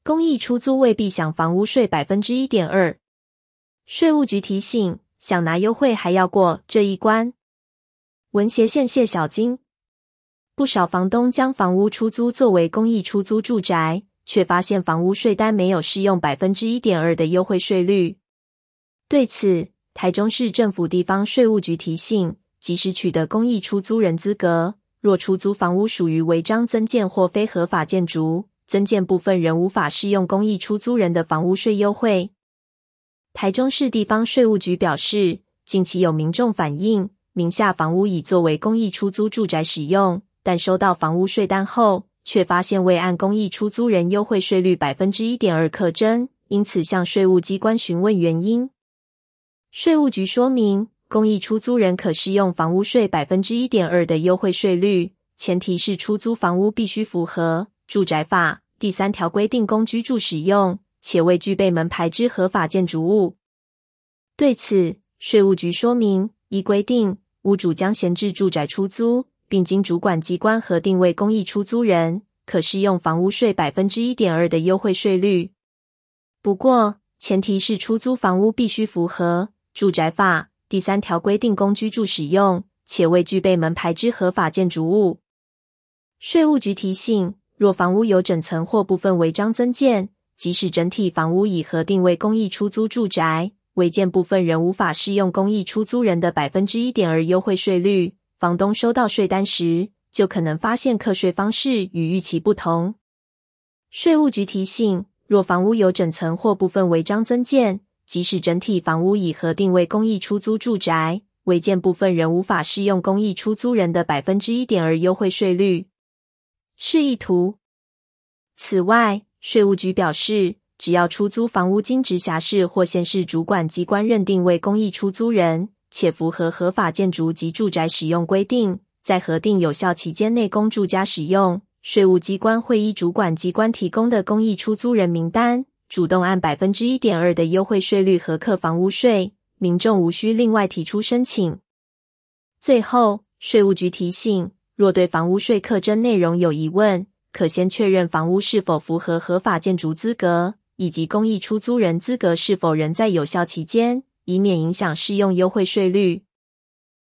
公益出租未必享房屋税 1.2%。税务局提醒，想拿优惠还要过这一关。文协线谢小金。不少房东将房屋出租作为公益出租住宅，却发现房屋税单没有适用 1.2% 的优惠税率。对此，台中市政府地方税务局提醒，即使取得公益出租人资格，若出租房屋属于违章增建或非合法建筑，增建部分仍无法适用公益出租人的房屋税优惠。台中市地方税务局表示，近期有民众反映，名下房屋已作为公益出租住宅使用，但收到房屋税单后，却发现未按公益出租人优惠税率 1.2% 课征，因此向税务机关询问原因。税务局说明，公益出租人可适用房屋税 1.2% 的优惠税率，前提是出租房屋必须符合住宅法第3条规定供居住使用，且未具备门牌之合法建筑物。对此，税务局说明，依规定，屋主将闲置住宅出租，并经主管机关核定为公益出租人，可适用房屋税 1.2% 的优惠税率。不过，前提是出租房屋必须符合住宅法第3条规定供居住使用，且未具备门牌之合法建筑物。税务局提醒，若房屋有整层或部分违章增建，即使整体房屋已核定为公益出租住宅，违建部分仍无法适用公益出租人的 1.2% 优惠税率，房东收到税单时，就可能发现课税方式与预期不同。税务局提醒，若房屋有整层或部分违章增建，即使整体房屋已核定为公益出租住宅，违建部分仍无法适用公益出租人的 1.2% 优惠税率。示意图。此外，税务局表示，只要出租房屋经直辖市或县市主管机关认定为公益出租人，且符合合法建筑及住宅使用规定，在核定有效期间内供住家使用，税务机关会依主管机关提供的公益出租人名单，主动按 1.2% 的优惠税率核课房屋税，民众无需另外提出申请。最后，税务局提醒，若对房屋税课征内容有疑问，可先确认房屋是否符合合法建筑资格，以及公益出租人资格是否仍在有效期间，以免影响适用优惠税率。